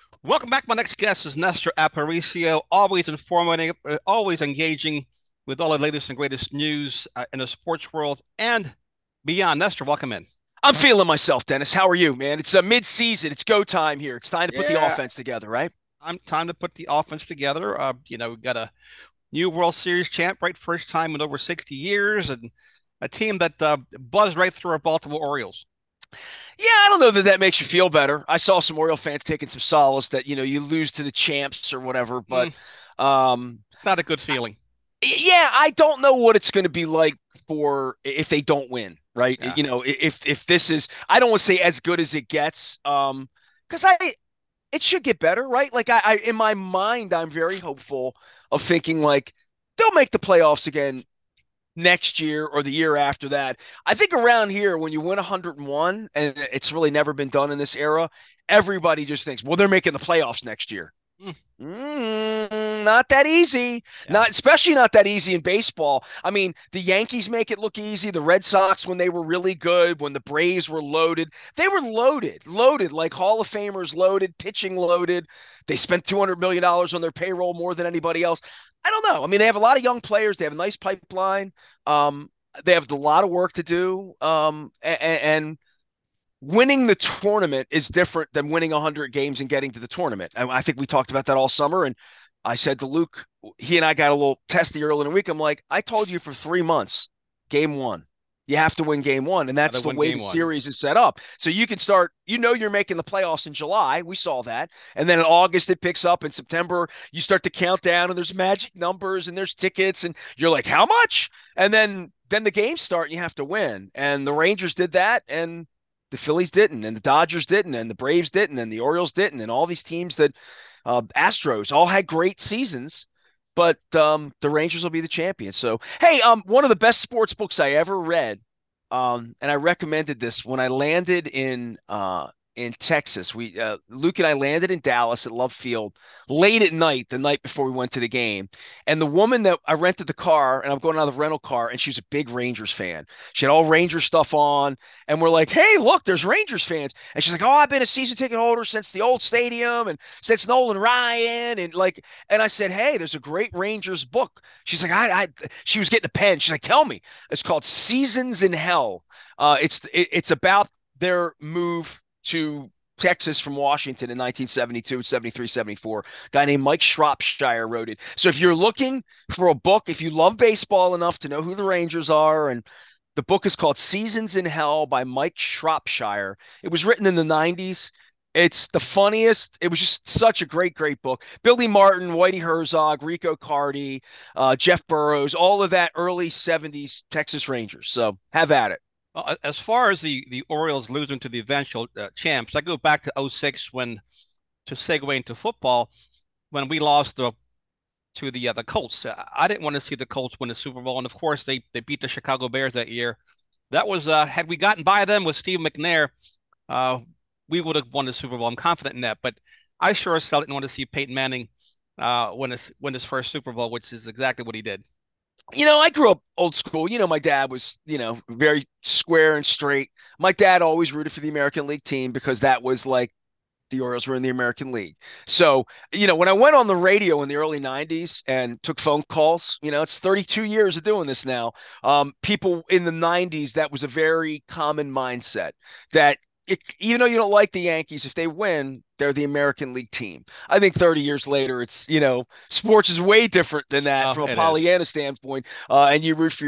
Welcome back. My next guest is Nestor Aparicio, always informative, always engaging with all the latest and greatest news in the sports world and beyond. Nestor, welcome in. I'm feeling myself, Dennis. How are you, man? It's a mid-season. It's go time here. It's time to put the Yeah, offense together, right? I'm time to put the offense together. We've got a new World Series champ, right? First time in over 60 years, and a team that buzzed right through our Baltimore Orioles. Yeah, I don't know that that makes you feel better. I saw some Oriole fans taking some solace that you lose to the champs or whatever, but Mm, um, it's not a good feeling. yeah, I don't know what it's going to be like for if they don't win, right? Yeah, If this is, I don't want to say as good as it gets, because I it should get better, right? Like I in my mind, I'm very hopeful of thinking like they'll make the playoffs again next year or the year after that. I think around here, when you win 101, and it's really never been done in this era, everybody just thinks, well, they're making the playoffs next year. mm, Not that easy. yeah. Not especially not that easy in baseball. I mean, the Yankees make it look easy. The Red Sox, when they were really good, when the Braves were loaded, they were loaded like Hall of Famers loaded, pitching loaded. They spent $200 million on their payroll more than anybody else. I don't know. I mean, they have a lot of young players. They have a nice pipeline. Um, they have a lot of work to do. And winning the tournament is different than winning 100 games and getting to the tournament. And I think we talked about that all summer. And I said to Luke, he and I got a little testy early in the week. I'm like, I told you for 3 months, game one. You have to win game one. And Got to that's the win way game the one. series is set up. So you can start, you're making the playoffs in July. We saw that. And then in August, it picks up. In September, you start to count down and there's magic numbers and there's tickets. And you're like, how much? And then the games start and you have to win. And the Rangers did that. And the Phillies didn't, and the Dodgers didn't, and the Braves didn't, and the Orioles didn't, and all these teams that Astros all had great seasons, but the Rangers will be the champions. So, hey, one of the best sports books I ever read, and I recommended this when I landed in Texas. We Luke and I landed in Dallas at Love Field late at night, the night before we went to the game. And the woman that I rented the car, and I'm going out of the rental car, and she's a big Rangers fan. She had all Rangers stuff on, and we're like, "Hey, look, there's Rangers fans." And she's like, "Oh, I've been a season ticket holder since the old stadium and since Nolan Ryan." And I said, "Hey, there's a great Rangers book." She's like, she was getting a pen. She's like, "Tell me." It's called Seasons in Hell. It's about their move to Texas from Washington in 1972, 73, 74. A guy named Mike Shropshire wrote it. So if you're looking for a book, if you love baseball enough to know who the Rangers are, and the book is called Seasons in Hell by Mike Shropshire. It was written in the 90s. It's the funniest. It was just such a great book. Billy Martin, Whitey Herzog, Rico Cardi, Jeff Burrows, all of that early 70s Texas Rangers. So have at it. Well, as far as the Orioles losing to the eventual champs, I go back to '06 when, to segue into football, when we lost the Colts. I didn't want to see the Colts win the Super Bowl, and of course they beat the Chicago Bears that year. That was had we gotten by them with Steve McNair, uh, we would have won the Super Bowl. I'm confident in that. But I sure as hell didn't want to see Peyton Manning win his first Super Bowl, which is exactly what he did. I grew up old school. My dad was, very square and straight. My dad always rooted for the American League team because that was like the Orioles were in the American League. So, when I went on the radio in the early 90s and took phone calls, it's 32 years of doing this now. People in the 90s, that was a very common mindset that even though you don't like the Yankees, if they win, they're the American League team. I think 30 years later, sports is way different than that Oh, from a it is. Pollyanna standpoint. And you root for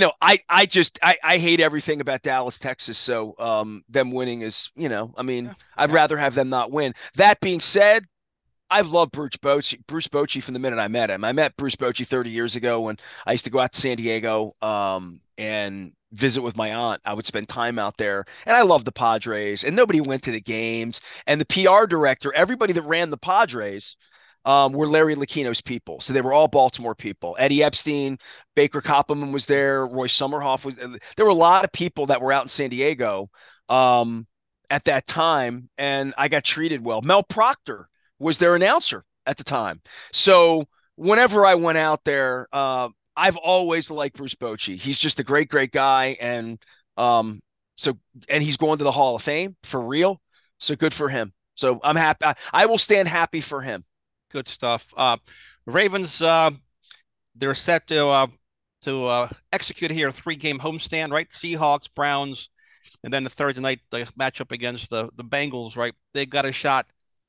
I hate everything about Dallas, Texas. So, them winning is, I mean, Yeah, I'd yeah. rather have them not win. That being said, I've loved Bruce Bochy from the minute I met him. I met Bruce Bochy 30 years ago when I used to go out to San Diego and visit with my aunt. I would spend time out there, and I loved the Padres. And nobody went to the games. And the PR director, everybody that ran the Padres, were Larry Lucchino's people. So they were all Baltimore people. Eddie Epstein, Baker Koppelman was there. Roy Summerhoff was. There were a lot of people that were out in San Diego. Um, at that time, and I got treated well. Mel Proctor was their announcer at the time. So whenever I went out there, I've always liked Bruce Bochy. He's just a great guy, and um, so and he's going to the Hall of Fame for real. So good for him. So I'm happy. I will stand happy for him. Good stuff. Ravens, they're set to execute here a three-game homestand, right? Seahawks, Browns, and then the Thursday night the matchup against the Bengals, right? They got a shot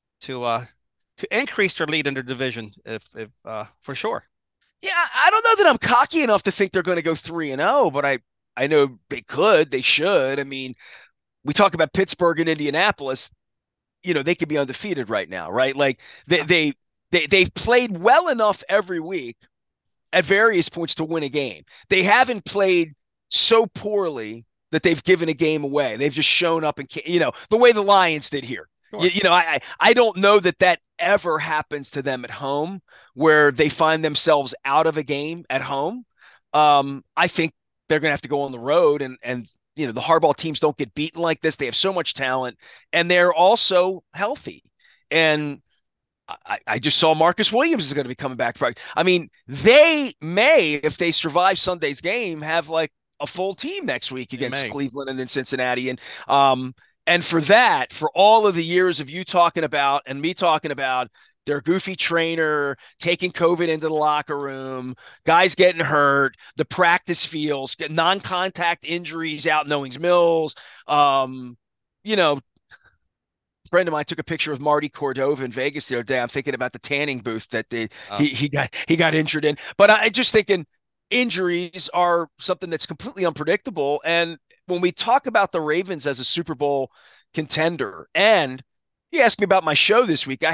to increase their lead in their division, if for sure. Yeah, I don't know that I'm cocky enough to think they're going to go 3-0, but I know they could, they should. I mean, we talk about Pittsburgh and Indianapolis, they could be undefeated right now, right? Like Yeah, they've played well enough every week at various points to win a game. They haven't played so poorly that they've given a game away. They've just shown up and the way the Lions did here. sure. I don't know that that ever happens to them at home where they find themselves out of a game at home. I think they're going to have to go on the road and the hardball teams don't get beaten like this. They have so much talent and they're also healthy. And I just saw Marcus Williams is going to be coming back. I mean, they may, if they survive Sunday's game, have like a full team next week They against may. Cleveland and then Cincinnati. And for that, for all of the years of you talking about and me talking about their goofy trainer taking COVID into the locker room, guys getting hurt, the practice fields, non-contact injuries out in Owings Mills, you know, friend of mine took a picture of Marty Cordova in Vegas the other day. I'm thinking about the tanning booth that Uh, he got injured in. But I just thinking injuries are something that's completely unpredictable. And when we talk about the Ravens as a Super Bowl contender, and you asked me about my show this week,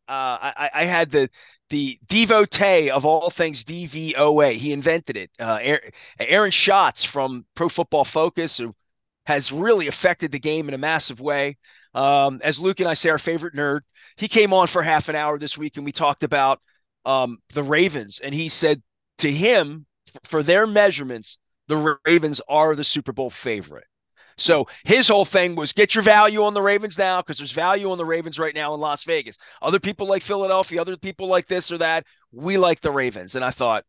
I had the devotee of all things DVOA. He invented it. Aaron Schatz from Pro Football Focus, who has really affected the game in a massive way. As Luke and I say, our favorite nerd, he came on for half an hour this week and we talked about the Ravens. And he said to him, for their measurements, the Ravens are the Super Bowl favorite. So his whole thing was get your value on the Ravens now because there's value on the Ravens right now in Las Vegas. Other people like Philadelphia, other people like this or that. We like the Ravens. And I thought,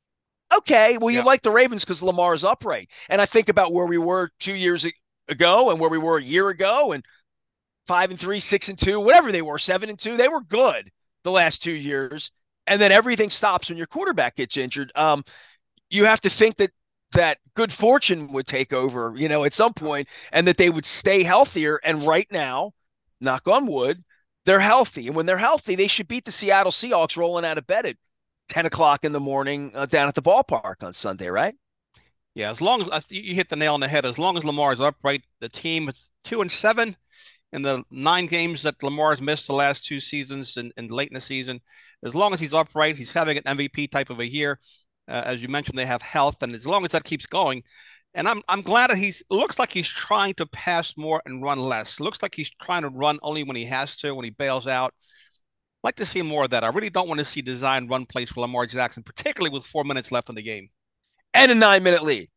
okay, well, you yeah. like the Ravens because Lamar's upright. And I think about where we were 2 years ago and where we were a year ago and 5-3, 6-2, whatever they were, 7-2. They were good the last 2 years. And then everything stops when your quarterback gets injured. You have to think that good fortune would take over, at some point, and that they would stay healthier. And right now, knock on wood, they're healthy. And when they're healthy, they should beat the Seattle Seahawks rolling out of bed at 10 o'clock in the morning down at the ballpark on Sunday, right? Yeah, as long as you hit the nail on the head, as long as Lamar is upright, the team is 2-7 in the 9 games that Lamar's missed the last 2 seasons and late in the season. As long as he's upright, he's having an MVP type of a year. As you mentioned, they have health, and as long as that keeps going, and I'm glad that he's looks like he's trying to pass more and run less. Looks like he's trying to run only when he has to, when he bails out. I'd like to see more of that. I really don't want to see design run plays for Lamar Jackson, particularly with 4 minutes left in the game. And a 9 minute lead,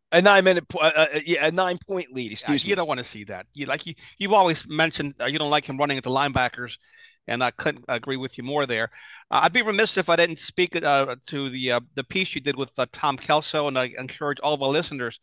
yeah, a 9 point lead. Yeah, Excuse you me. don't want to see that. You've always mentioned you don't like him running at the linebackers, and I couldn't agree with you more there. I'd be remiss if I didn't speak to the piece you did with Tom Kelso, and I encourage all of our listeners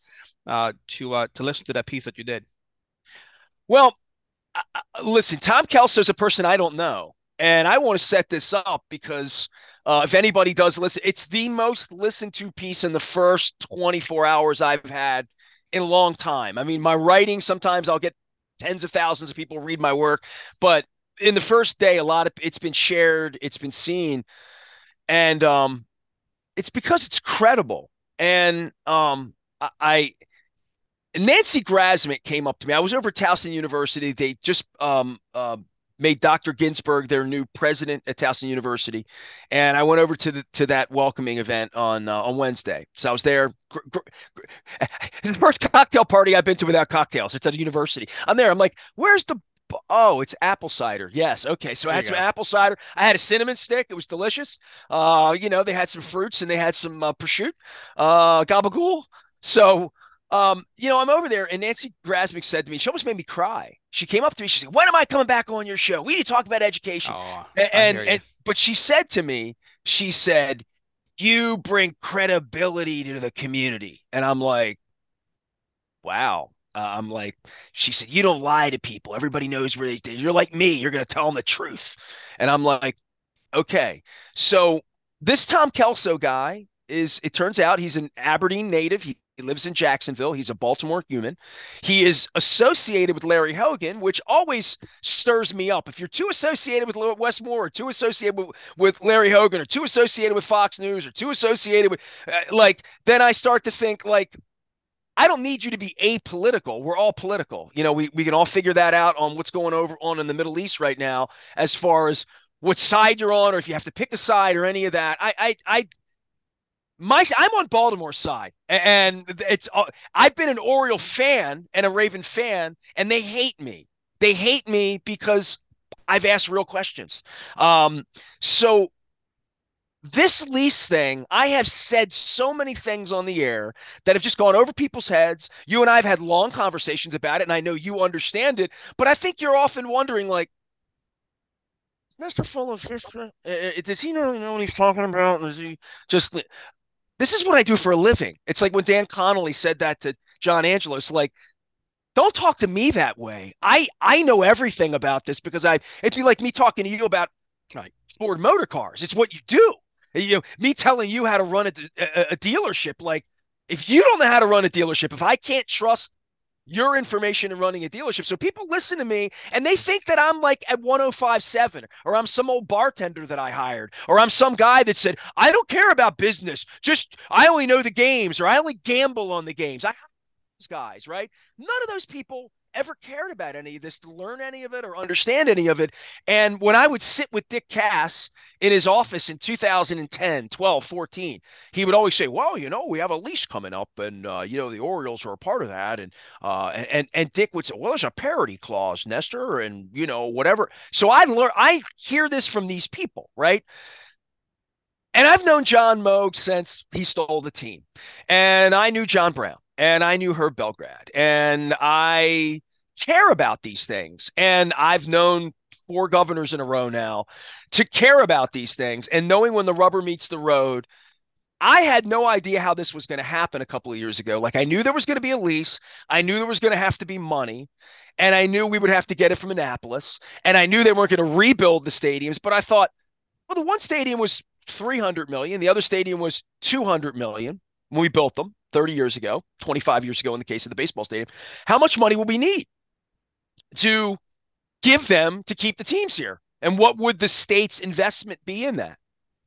to listen to that piece that you did. Well, listen, Tom Kelso is a person I don't know. And I want to set this up because if anybody does listen, it's the most listened to piece in the first 24 hours I've had in a long time. I mean, my writing, sometimes I'll get tens of thousands of people read my work, but in the first day, a lot of it's been shared, it's been seen, and it's because it's credible. And I Nancy Grasmick came up to me. I was over at Towson University. They just made Dr. Ginsburg their new president at Towson University, and I went over to that welcoming event on Wednesday. So I was there. The first cocktail party I've been to without cocktails. It's at a university. I'm there. I'm like, where's the Oh, it's apple cider. Yes. Okay. So I There you had some go. apple cider. I had a cinnamon stick. It was delicious. They had some fruits and they had some prosciutto, gabagool. So I'm over there, and Nancy Grasmick said to me, she almost made me cry. She came up to me, she said, "When am I coming back on your show? We need to talk about education." Oh, And I hear you. and but she said to me, she said, "You bring credibility to the community." And I'm like, wow. I'm like, she said, you don't lie to people. Everybody knows where they, you're like me. You're going to tell them the truth. And I'm like, okay. So this Tom Kelso guy is, it turns out he's an Aberdeen native. He lives in Jacksonville. He's a Baltimore human. He is associated with Larry Hogan, which always stirs me up. If you're too associated with Wes Moore, or too associated with Larry Hogan, or too associated with Fox News, or too associated with, then I start to think, like, I don't need you to be apolitical. We're all political. We can all figure that out on what's going on in the Middle East right now, as far as what side you're on, or if you have to pick a side or any of that. I'm on Baltimore's side, and I've been an Oriole fan and a Raven fan, and they hate me. They hate me because I've asked real questions. So this lease thing, I have said so many things on the air that have just gone over people's heads. You and I have had long conversations about it, and I know you understand it, but I think you're often wondering, like, is Nestor full of history? Does he really know what he's talking about? Is he just, this is what I do for a living. It's like when Dan Connolly said that to John Angelos, like, don't talk to me that way. I know everything about this because it'd be like me talking to you about Right. Ford Motor Cars. It's what you do. Me telling you how to run a dealership. Like, if you don't know how to run a dealership, if I can't trust your information in running a dealership, so people listen to me and they think that I'm like at 1057, or I'm some old bartender that I hired, or I'm some guy that said, I don't care about business. Just, I only know the games, or I only gamble on the games. I guys, right? None of those people ever cared about any of this, to learn any of it or understand any of it. And when I would sit with Dick Cass in his office in 2010, 12, 14, he would always say, well, we have a lease coming up, and the Orioles are a part of that. And Dick would say, well, there's a parity clause, Nestor, and whatever. So I hear this from these people, right? And I've known John Moog since he stole the team. And I knew John Brown, and I knew Herb Belgrad, and I care about these things. And I've known four governors in a row now to care about these things. And knowing when the rubber meets the road, I had no idea how this was going to happen a couple of years ago. Like, I knew there was going to be a lease. I knew there was going to have to be money. And I knew we would have to get it from Annapolis. And I knew they weren't going to rebuild the stadiums. But I thought, well, the one stadium was 300 million. The other stadium was 200 million when we built them 30 years ago, 25 years ago in the case of the baseball stadium. How much money will we need to give them to keep the teams here? And what would the state's investment be in that?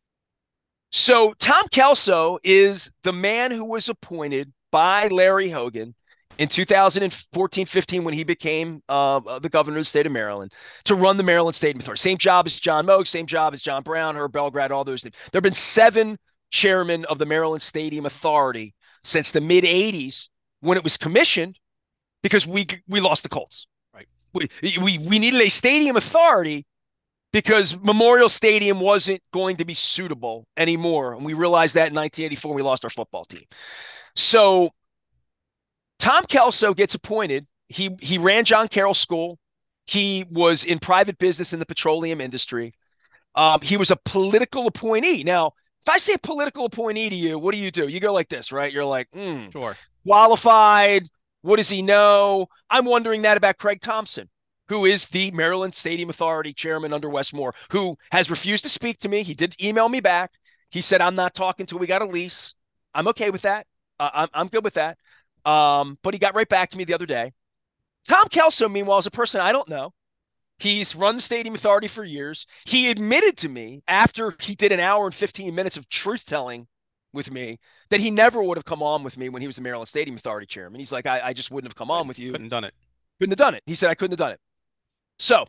So Tom Kelso is the man who was appointed by Larry Hogan in 2014-15 when he became the governor of the state of Maryland to run the Maryland Stadium Authority. Same job as John Moog, same job as John Brown, Herb Belgrad, all those things. There have been 7 chairmen of the Maryland Stadium Authority since the mid 80s when it was commissioned, because we lost the Colts. Right. We needed a stadium authority because Memorial Stadium wasn't going to be suitable anymore. And we realized that in 1984 we lost our football team. So Tom Kelso gets appointed. He ran John Carroll School. He was in private business in the petroleum industry. He was a political appointee. Now, if I say political appointee to you, what do? You go like this, right? You're like, Sure. qualified. What does he know? I'm wondering that about Craig Thompson, who is the Maryland Stadium Authority chairman under Wes Moore, who has refused to speak to me. He did email me back. He said, I'm not talking till we got a lease. I'm okay with that. I'm good with that. But he got right back to me the other day. Tom Kelso, meanwhile, is a person I don't know. He's run the Stadium Authority for years. He admitted to me after he did an hour and 15 minutes of truth telling with me that he never would have come on with me when he was the Maryland Stadium Authority chairman. He's like, I just wouldn't have come on with you. Couldn't done it. Couldn't have done it. He said, I couldn't have done it. So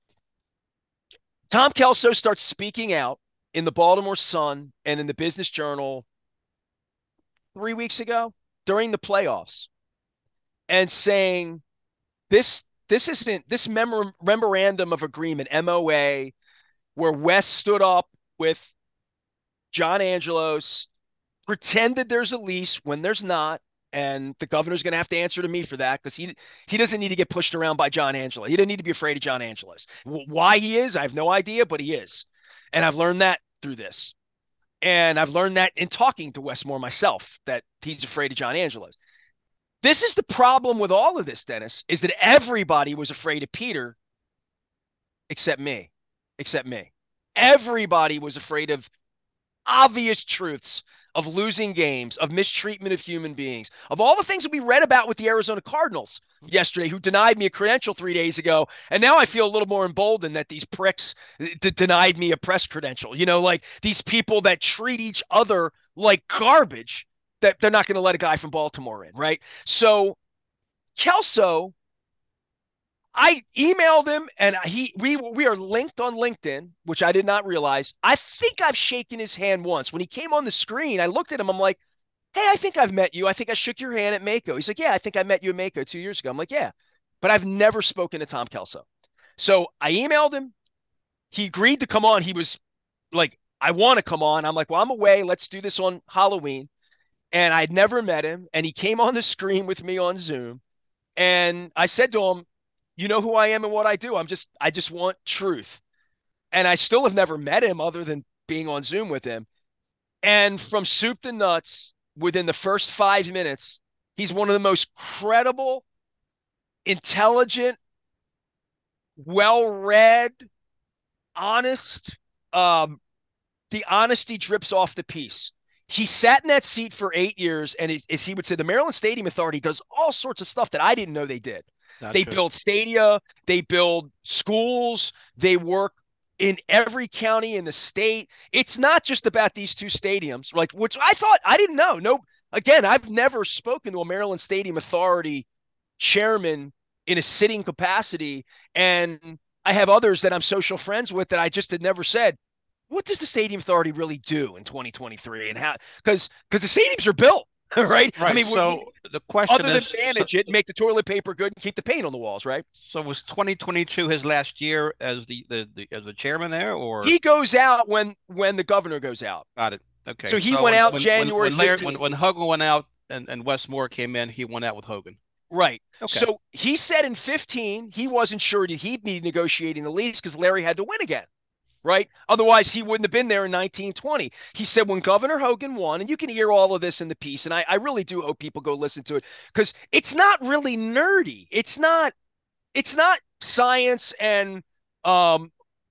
Tom Kelso starts speaking out in the Baltimore Sun and in the Business Journal 3 weeks ago during the playoffs, and saying this isn't this memorandum of agreement, MOA, where Wes stood up with John Angelos, pretended there's a lease when there's not, and the governor's going to have to answer to me for that, because he doesn't need to get pushed around by John Angelos. He doesn't need to be afraid of John Angelos. Why he is, I have no idea, but he is. And I've learned that through this. And I've learned that in talking to Wes Moore myself, that he's afraid of John Angelos. This is the problem with all of this, Dennis, is that everybody was afraid of Peter except me. Except me. Everybody was afraid of obvious truths, of losing games, of mistreatment of human beings, of all the things that we read about with the Arizona Cardinals yesterday, who denied me a credential 3 days ago. And now I feel a little more emboldened that these pricks denied me a press credential. Like these people that treat each other like garbage, that they're not going to let a guy from Baltimore in, right? So Kelso, I emailed him, and we are linked on LinkedIn, which I did not realize. I think I've shaken his hand once. When he came on the screen, I looked at him. I'm like, "Hey, I think I've met you. I think I shook your hand at Mako." He's like, "Yeah, I think I met you at Mako 2 years ago." I'm like, "Yeah," but I've never spoken to Tom Kelso. So I emailed him. He agreed to come on. He was like, "I want to come on." I'm like, "Well, I'm away. Let's do this on Halloween." And I'd never met him, and he came on the screen with me on Zoom. And I said to him, "You know who I am and what I do. I just want truth." And I still have never met him other than being on Zoom with him. And from soup to nuts, within the first 5 minutes, he's one of the most credible, intelligent, well-read, honest. Um, the honesty drips off the piece. He sat in that seat for 8 years, and as he would say, the Maryland Stadium Authority does all sorts of stuff that I didn't know they did. They Gotcha. build stadia, they build schools, they work in every county in the state. It's not just about these two stadiums, like which I thought I didn't know. No, again, I've never spoken to a Maryland Stadium Authority chairman in a sitting capacity, and I have others that I'm social friends with that I just had never said, what does the stadium authority really do in 2023, and how, because the stadiums are built right. I Right. mean, So the question other than is, manage it, make the toilet paper good, and keep the paint on the walls, right? so was 2022 his last year as the as the chairman there, or He goes out when the governor goes out. got it? Okay. So he So went when out when when January when Larry 15th. when Hogan went out and Wes Moore came in, he went out with Hogan. Right. Okay. So he said in 15 he wasn't sure that he'd be negotiating the lease because Larry had to win again. Right? Otherwise, he wouldn't have been there in 1920. He said when Governor Hogan won, and you can hear all of this in the piece, and I really do hope people go listen to it because it's not really nerdy. It's not science and um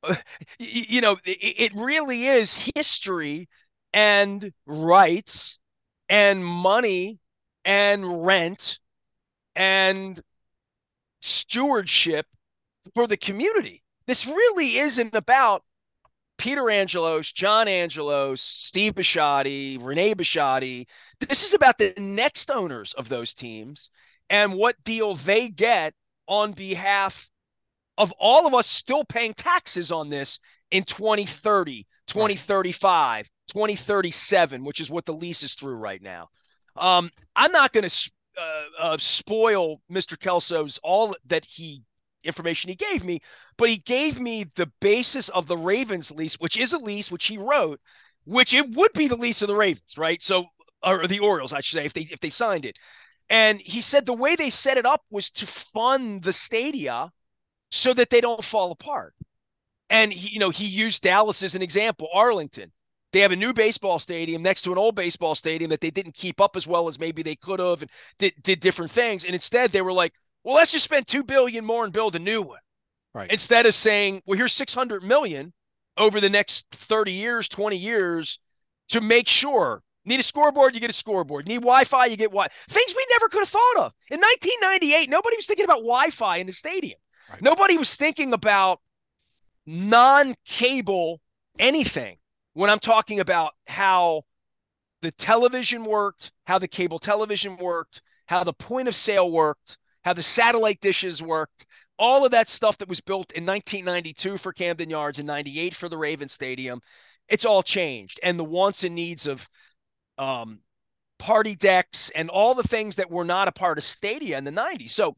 it really is history and rights and money and rent and stewardship for the community. This really isn't about Peter Angelos, John Angelos, Steve Bisciotti, Renee Bisciotti. This is about the next owners of those teams and what deal they get on behalf of all of us still paying taxes on this in 2030, Right. 2035, 2037, which is what the lease is through right now. I'm not going to spoil Mr. Kelso's all that he information he gave me, but he gave me the basis of the Ravens lease, which is a lease which he wrote, which it would be the lease of the Ravens, right? So, or the Orioles, I should say, if they signed it. And he said the way they set it up was to fund the stadia so that they don't fall apart. And he used Dallas as an example, Arlington. They have a new baseball stadium next to an old baseball stadium that they didn't keep up as well as maybe they could have, and did different things. And instead they were like, well, let's just spend 2 billion more and build a new one. Right. Instead of saying, well, here's 600 million over the next 30 years, 20 years to make sure. Need a scoreboard, you get a scoreboard. Need Wi-Fi, you get Wi. Things we never could have thought of. In 1998, nobody was thinking about Wi-Fi in the stadium. Right. Nobody was thinking about non-cable anything when I'm talking about how the television worked, how the cable television worked, how the point of sale worked, how the satellite dishes worked, all of that stuff that was built in 1992 for Camden Yards and 98 for the Raven Stadium. It's all changed. And the wants and needs of um, party decks and all the things that were not a part of Stadia in the 90s. So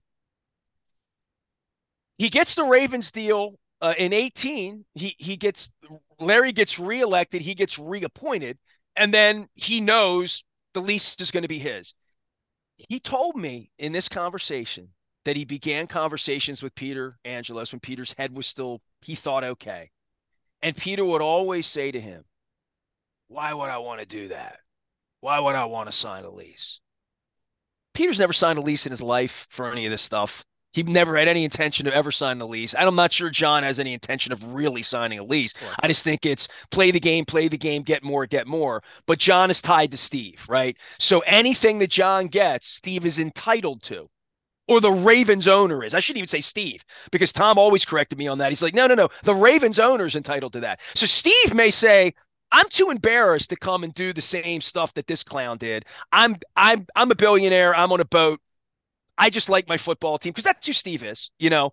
he gets the Ravens deal in 18. Larry gets reelected. He gets reappointed, and then he knows the lease is going to be his. He told me in this conversation that he began conversations with Peter Angelos when Peter's head was still, he thought, okay. And Peter would always say to him, why would I want to do that? Why would I want to sign a lease? Peter's never signed a lease in his life for any of this stuff. He never had any intention of ever signing a lease. I'm not sure John has any intention of really signing a lease. Sure. I just think it's play the game, get more, get more. But John is tied to Steve, right? So anything that John gets, Steve is entitled to. Or the Ravens owner is. I shouldn't even say Steve because Tom always corrected me on that. He's like, no. The Ravens owner is entitled to that. So Steve may say, I'm too embarrassed to come and do the same stuff that this clown did. I'm a billionaire. I'm on a boat. I just like my football team because that's who Steve is, you know.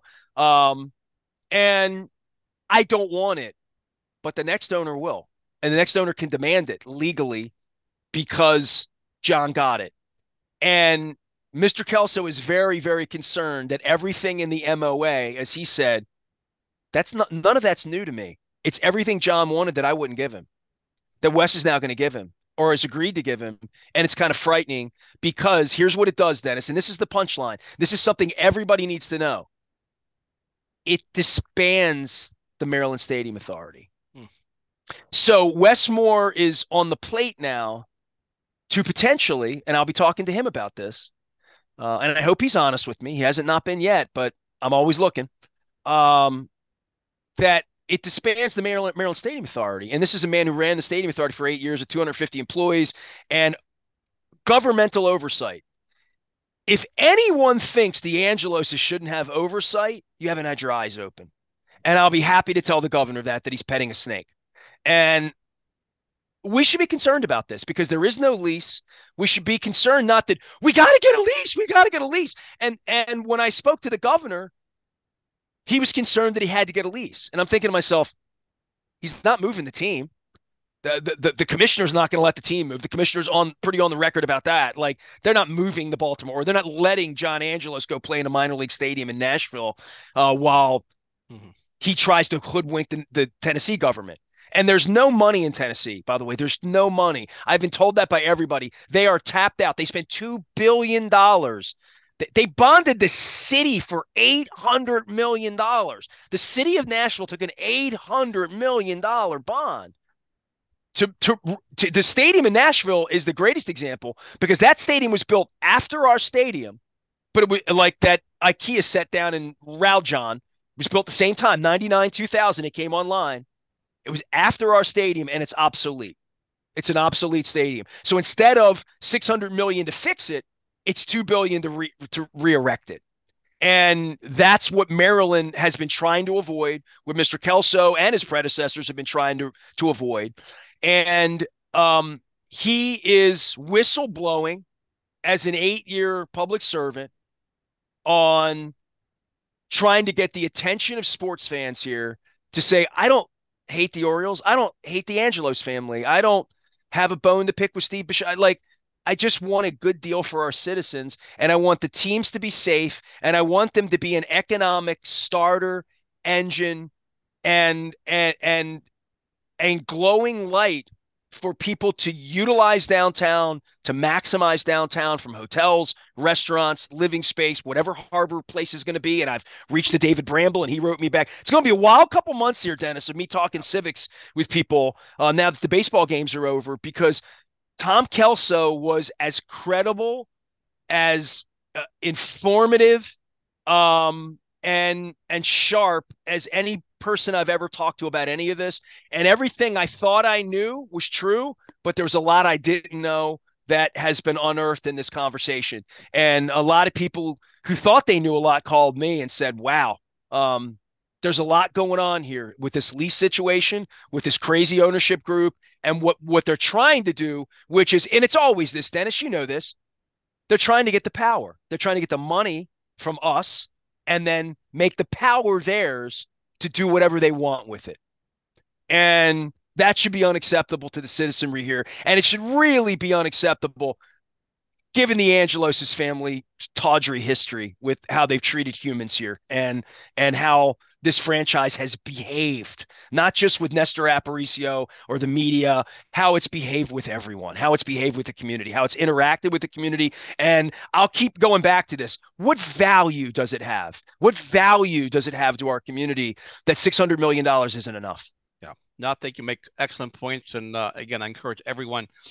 And I don't want it, but the next owner will, and the next owner can demand it legally because John got it. And Mr. Kelso is very, very concerned that everything in the MOA, as he said, that's not none of that's new to me. It's everything John wanted that I wouldn't give him, that Wes is now going to give him or has agreed to give him. And it's kind of frightening because here's what it does, Dennis, and this is the punchline. This is something everybody needs to know. It disbands the Maryland Stadium Authority. So Wes Moore is on the plate now to potentially, and I'll be talking to him about this, and I hope he's honest with me. He hasn't not been yet, but I'm always looking. That it disbands the Maryland Stadium Authority. And this is a man who ran the Stadium Authority for 8 years with 250 employees and governmental oversight. If anyone thinks the Angeloses shouldn't have oversight, you haven't had your eyes open. And I'll be happy to tell the governor that he's petting a snake. And we should be concerned about this because there is no lease. We should be concerned not that we got to get a lease. We got to get a lease. And when I spoke to the governor, he was concerned that he had to get a lease. And I'm thinking to myself, he's not moving the team. The commissioner's not going to let the team move. The commissioner's pretty on the record about that. Like, they're not moving the Baltimore. They're not letting John Angelos go play in a minor league stadium in Nashville while he tries to hoodwink the Tennessee government. And there's no money in Tennessee, by the way. There's no money. I've been told that by everybody. They are tapped out. They spent $2 billion. They bonded the city for $800 million. The city of Nashville took an $800 million bond. To the stadium in Nashville is the greatest example because that stadium was built after our stadium, but it was like that IKEA set down in Rowjon was built at the same time, 99, 2000. It came online. It was after our stadium and it's obsolete. It's an obsolete stadium. So instead of $600 million to fix it, it's $2 billion to re-erect it. And that's what Maryland has been trying to avoid, what Mr. Kelso and his predecessors have been trying to avoid. And he is whistleblowing as an 8-year public servant on trying to get the attention of sports fans here to say, I don't hate the Orioles. I don't hate the Angelos family. I don't have a bone to pick with Steve Bisciotti. I just want a good deal for our citizens, and I want the teams to be safe, and I want them to be an economic starter engine and glowing light for people to utilize downtown, to maximize downtown from hotels, restaurants, living space, whatever harbor place is going to be. And I've reached to David Bramble, and he wrote me back. It's going to be a wild couple months here, Dennis, of me talking civics with people now that the baseball games are over, because Tom Kelso was as credible, as informative, and sharp as any person I've ever talked to about any of this. And everything I thought I knew was true, but there was a lot I didn't know that has been unearthed in this conversation. And a lot of people who thought they knew a lot called me and said, wow, there's a lot going on here with this lease situation, with this crazy ownership group, and what they're trying to do, which is, and it's always this, Dennis, you know this, they're trying to get the power. They're trying to get the money from us and then make the power theirs to do whatever they want with it. And that should be unacceptable to the citizenry here. And it should really be unacceptable given the Angelos' family tawdry history with how they've treated humans here and how this franchise has behaved, not just with Nestor Aparicio or the media, how it's behaved with everyone, how it's behaved with the community, how it's interacted with the community. And I'll keep going back to this. What value does it have? What value does it have to our community that $600 million isn't enough? Yeah, no, I think you make excellent points. And again, I encourage everyone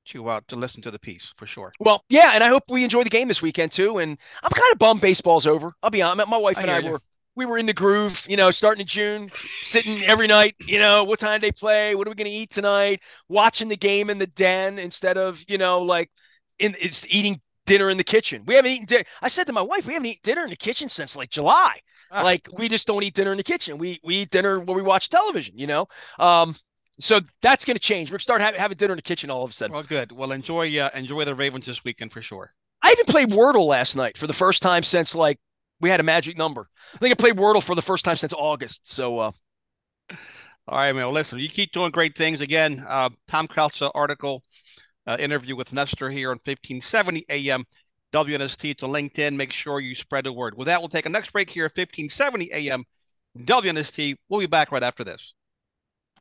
to listen to the piece for sure. Well, yeah, and I hope we enjoy the game this weekend too. And I'm kind of bummed baseball's over. I'll be honest. My wife I and hear I you. were in the groove, starting in June, sitting every night, what time do they play? What are we going to eat tonight? Watching the game in the den instead of, like it's eating dinner in the kitchen. We haven't eaten dinner. I said to my wife, we haven't eaten dinner in the kitchen since like July. Ah, Like we just don't eat dinner in the kitchen. We eat dinner when we watch television. Um, so that's going to change. We're start having dinner in the kitchen all of a sudden. well, good. Well, enjoy the Ravens this weekend for sure. I even played Wordle last night for the first time since like we had a magic number. I think I played Wordle for the first time since August. So All right, man. Well, listen, you keep doing great things. Again, Tom Krause article interview with Nestor here on 1570 AM WNST. It's a LinkedIn. Make sure you spread the word. With that, we'll take a next break here at 1570 AM WNST. We'll be back right after this.